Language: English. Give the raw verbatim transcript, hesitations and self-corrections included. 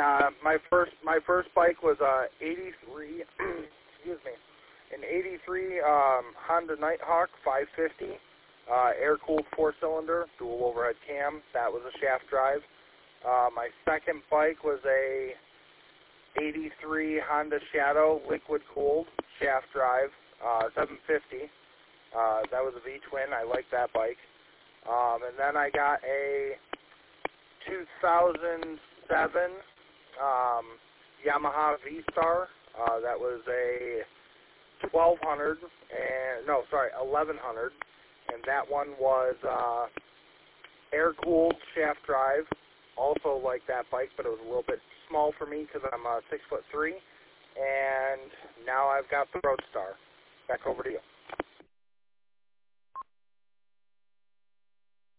Uh, my first my first bike was a eighty-three. excuse me, an eighty-three um, Honda Nighthawk five fifty, uh, air-cooled four-cylinder, dual overhead cam. That was a shaft drive. Uh, my second bike was a eighty-three Honda Shadow liquid-cooled shaft drive, uh, seven fifty. Uh, that was a V-twin. I like that bike. Um, and then I got a two thousand seven um, Yamaha V-Star. Uh, that was a twelve hundred, and no, sorry, eleven hundred, and that one was uh, air-cooled shaft drive. Also like that bike, but it was a little bit small for me because I'm uh, six foot three. And now I've got the Roadstar. Back over to you.